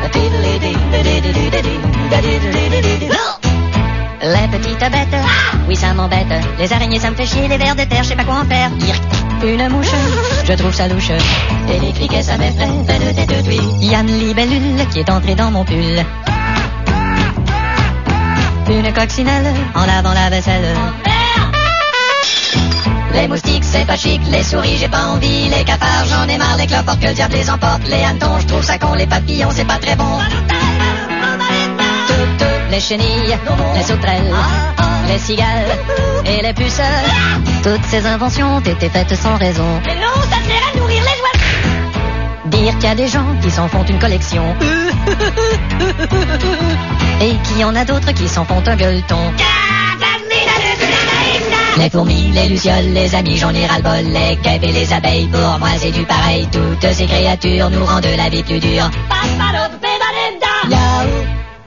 Les petites bêtes, oui ça m'embête. Les araignées ça me fait chier, les vers de terre, je sais pas quoi en faire. Une mouche, je trouve ça louche. Et les criquets ça m'effraie, de tête de tuile. Y'a une libellule qui est entrée dans mon pull. Une coccinelle en lavant la vaisselle. Les moustiques c'est pas chic, les souris j'ai pas envie, les cafards j'en ai marre, les cloportes que le diable les emporte, les hannetons je trouve ça con, les papillons c'est pas très bon. Toutes les chenilles, les sauterelles, les cigales et les pucelles, toutes ces inventions ont été faites sans raison. Mais non, ça sert à nourrir les oiseaux. Dire qu'il y a des gens qui s'en font une collection et qu'il y en a d'autres qui s'en font un gueuleton. Les fourmis, les lucioles, les amis, j'en ai ras-le-bol. Les guêpes et les abeilles, pour moi c'est du pareil. Toutes ces créatures nous rendent la vie plus dure.